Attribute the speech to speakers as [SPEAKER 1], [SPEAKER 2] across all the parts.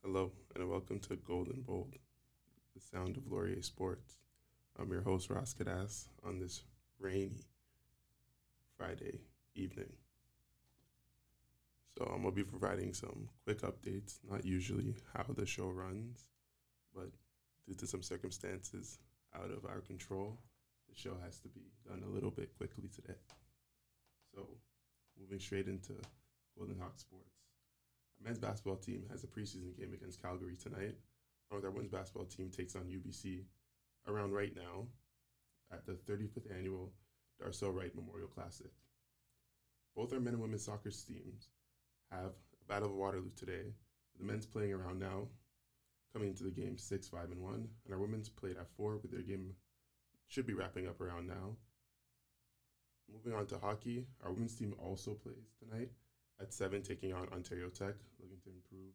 [SPEAKER 1] Hello, and welcome to Golden Bold, the sound of Laurier Sports. I'm your host, Ross Kadas, on this rainy Friday evening. So, I'm going to be providing some quick updates, not usually how the show runs, but due to some circumstances out of our control, the show has to be done a little bit quickly today. So, moving straight into Golden Hawk Sports. Our men's basketball team has a preseason game against Calgary tonight, along with our women's basketball team takes on UBC around right now at the 35th annual Darcel Wright Memorial Classic. Both our men and women's soccer teams have a Battle of Waterloo today, with the men's playing around now, coming into the game 6, 5, and 1, and our women's played at 4, with their game should be wrapping up around now. Moving on to hockey, our women's team also plays tonight at 7, taking on Ontario Tech, looking to improve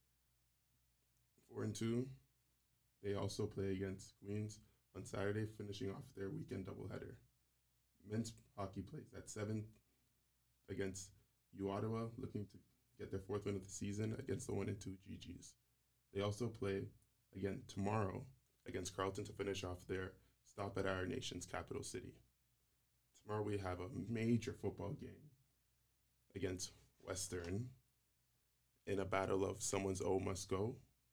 [SPEAKER 1] 4-2. They also play against Queens on Saturday, finishing off their weekend doubleheader. Men's hockey plays at 7 against U Ottawa, looking to get their 4th win of the season against the 1-2 GGs. They also play again tomorrow against Carleton to finish off their stop at our nation's capital city. Tomorrow we have a major football game against Western in a battle of someone's O must go.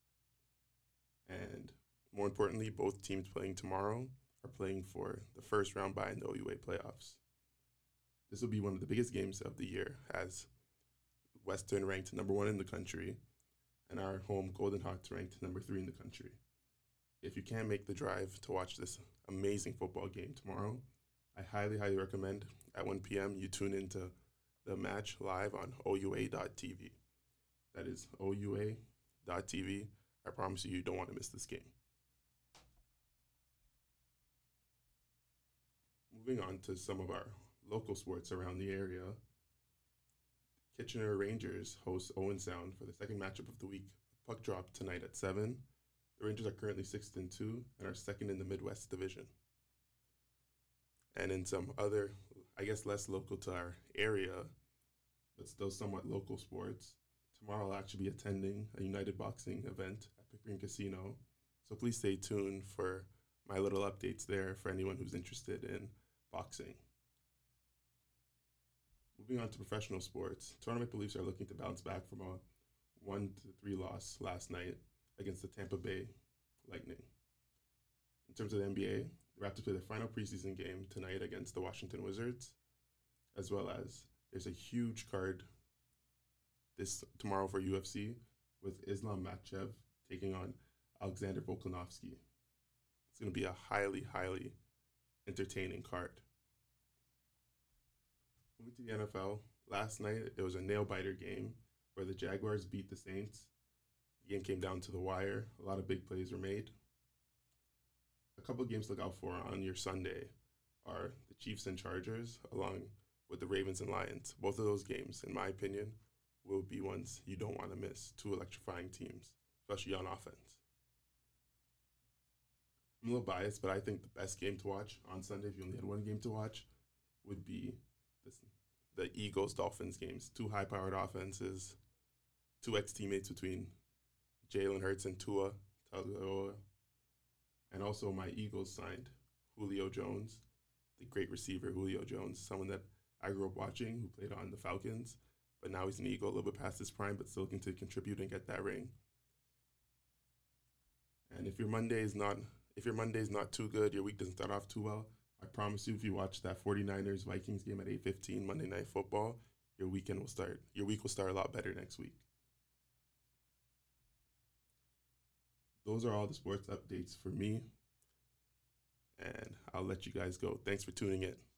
[SPEAKER 1] And more importantly, both teams playing tomorrow are playing for the first round bye in the OUA playoffs. This will be one of the biggest games of the year, as Western ranked number 1 in the country and our home Golden Hawks ranked number 3 in the country. If you can't make the drive to watch this amazing football game tomorrow, I highly recommend at 1 p.m. you tune into the match live on OUA.tv. That is OUA.tv. I promise you don't want to miss this game. Moving on to some of our local sports around the area, Kitchener Rangers host Owen Sound for the second matchup of the week, with puck drop tonight at 7. The Rangers are currently 6-2 and are second in the Midwest Division. And in some other, I guess less local to our area, but still somewhat local sports, tomorrow I'll actually be attending a United Boxing event at Pickering Casino. So please stay tuned for my little updates there for anyone who's interested in boxing. Moving on to professional sports, Toronto Maple Leafs are looking to bounce back from a 1-3 loss last night against the Tampa Bay Lightning. In terms of the NBA, the Raptors play their final preseason game tonight against the Washington Wizards, as well as there's a huge card tomorrow for UFC with Islam Makhachev taking on Alexander Volkanovski. It's going to be a highly entertaining card. Moving to the NFL, last night it was a nail-biter game where the Jaguars beat the Saints. The game came down to the wire. A lot of big plays were made. A couple of games to look out for on your Sunday are the Chiefs and Chargers, along with the Ravens and Lions. Both of those games, in my opinion, will be ones you don't want to miss. 2 electrifying teams, especially on offense. I'm a little biased, but I think the best game to watch on Sunday, if you only had one game to watch, would be the Eagles-Dolphins games. 2 high-powered offenses, 2 ex-teammates between Jalen Hurts and Tua Tagovailoa. And also my Eagles signed Julio Jones, the great receiver Julio Jones, someone that I grew up watching who played on the Falcons, but now he's an Eagle, a little bit past his prime, but still looking to contribute and get that ring. And if your Monday is not too good, your week doesn't start off too well, I promise you, if you watch that 49ers Vikings game at 8:15 Monday Night Football, your week will start a lot better next week. Those are all the sports updates for me, and I'll let you guys go. Thanks for tuning in.